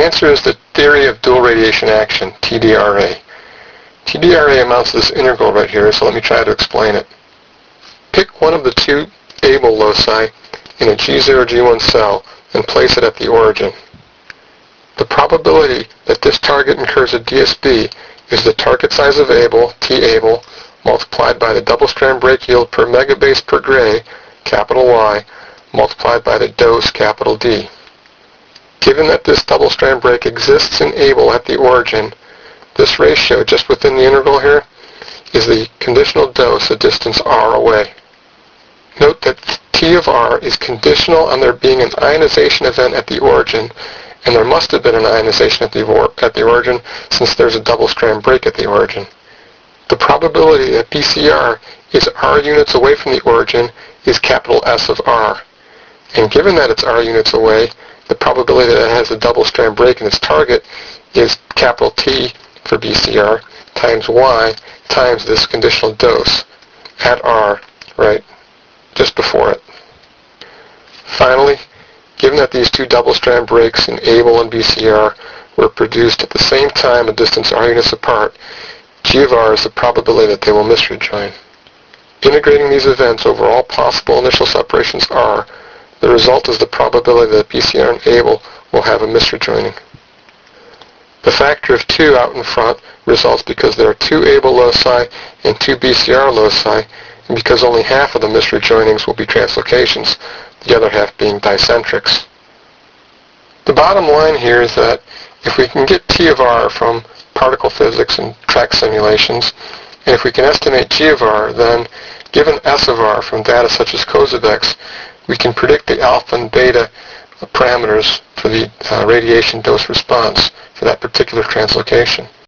answer is the theory of dual radiation action, TDRA. TDRA amounts to this integral right here, so let me try to explain it. Pick one of the two Abel loci in a G0, G1 cell and place it at the origin. The probability that this target incurs a DSB is the target size of Abel, T-Abel, multiplied by the double-strand break yield per megabase per gray, capital Y, multiplied by the dose, capital D. Given that this double-strand break exists in Abel at the origin, this ratio just within the integral here is the conditional dose a distance r away. Note that T of r is conditional on there being an ionization event at the origin, and there must have been an ionization at the origin since there's a double-strand break at the origin. The probability that BCR is r units away from the origin is capital S of r. And given that it's r units away, the probability that it has a double-strand break in its target is capital T for BCR times Y times this conditional dose at r, right, just before it. Finally, given that these two double-strand breaks in Abel and BCR were produced at the same time a distance r units apart, G of r is the probability that they will misrejoin. Integrating these events over all possible initial separations r, the result is the probability that BCR and Abel will have a misrejoining. The factor of 2 out in front results because there are 2 Abel loci and 2 BCR loci, and because only half of the misrejoinings will be translocations, the other half being dicentrics. The bottom line here is that if we can get T of r from particle physics and track simulations, and if we can estimate G of r, then given S of r from data such as Kozebeck's, we can predict the alpha and beta parameters for the radiation dose response for that particular translocation.